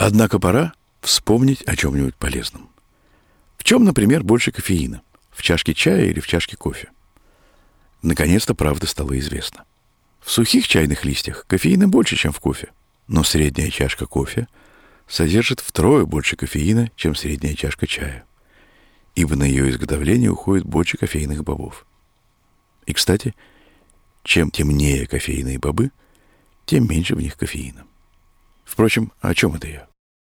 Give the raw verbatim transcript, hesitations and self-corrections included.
Однако пора вспомнить о чем-нибудь полезном. В чем, например, больше кофеина? В чашке чая или в чашке кофе? Наконец-то правда стала известна. В сухих чайных листьях кофеина больше, чем в кофе, но средняя чашка кофе содержит втрое больше кофеина, чем средняя чашка чая, ибо на ее изготовление уходит больше кофейных бобов. И, кстати, чем темнее кофейные бобы, тем меньше в них кофеина. Впрочем, о чем это я?